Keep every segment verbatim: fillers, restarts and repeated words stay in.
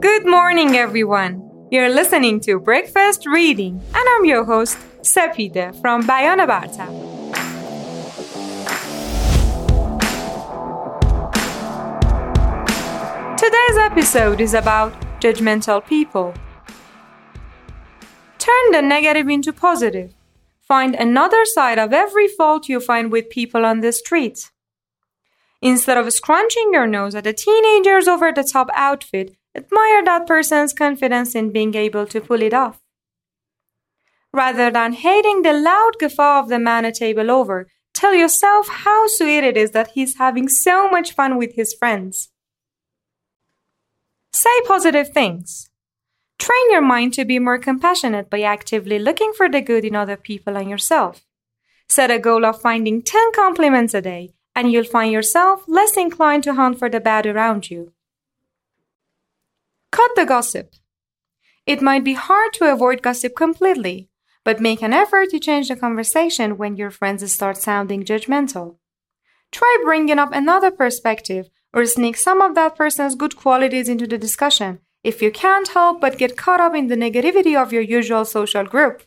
Good morning, everyone. You're listening to Breakfast Reading, and I'm your host, Sepide from Bayana Barta. Today's episode is about judgmental people. Turn the negative into positive. Find another side of every fault you find with people on the street. Instead of scrunching your nose at a teenager's over-the-top outfit, admire that person's confidence in being able to pull it off. Rather than hating the loud guffaw of the man a table over, tell yourself how sweet it is that he's having so much fun with his friends. Say positive things. Train your mind to be more compassionate by actively looking for the good in other people and yourself. Set a goal of finding ten compliments a day, and you'll find yourself less inclined to hunt for the bad around you. Cut the gossip. It might be hard to avoid gossip completely, but make an effort to change the conversation when your friends start sounding judgmental. Try bringing up another perspective or sneak some of that person's good qualities into the discussion if you can't help but get caught up in the negativity of your usual social group.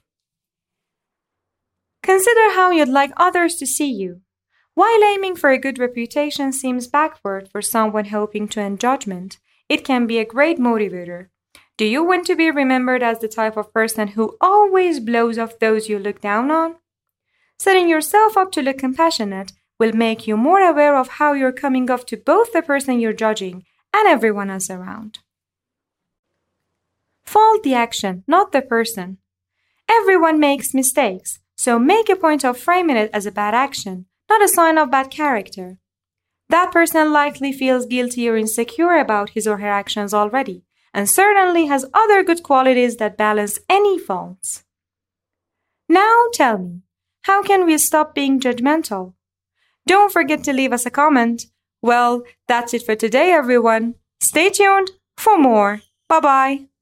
Consider how you'd like others to see you. While aiming for a good reputation seems backward for someone hoping to end judgment, it can be a great motivator. Do you want to be remembered as the type of person who always blows off those you look down on? Setting yourself up to look compassionate will make you more aware of how you're coming off to both the person you're judging and everyone else around. Fault the action, not the person. Everyone makes mistakes, so make a point of framing it as a bad action, not a sign of bad character. That person likely feels guilty or insecure about his or her actions already, and certainly has other good qualities that balance any faults. Now tell me, how can we stop being judgmental? Don't forget to leave us a comment. Well, that's it for today, everyone. Stay tuned for more. Bye-bye.